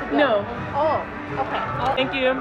No. Oh, okay. Thank you.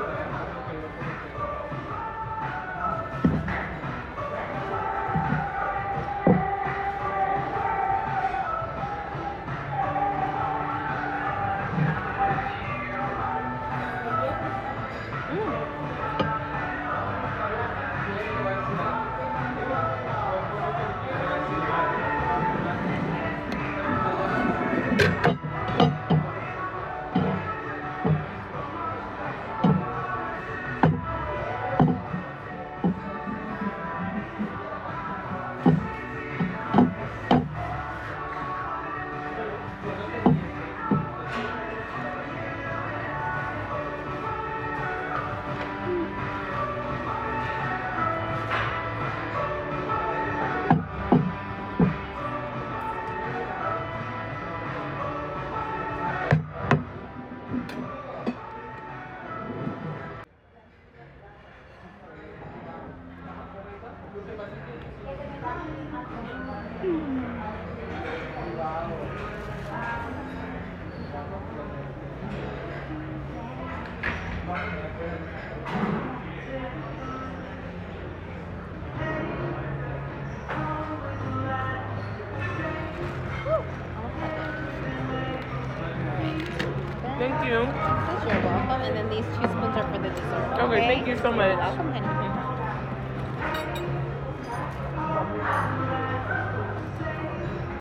Thank you. You're welcome. And then these 2 spoons are for the dessert. Okay, thank you so much. You're welcome.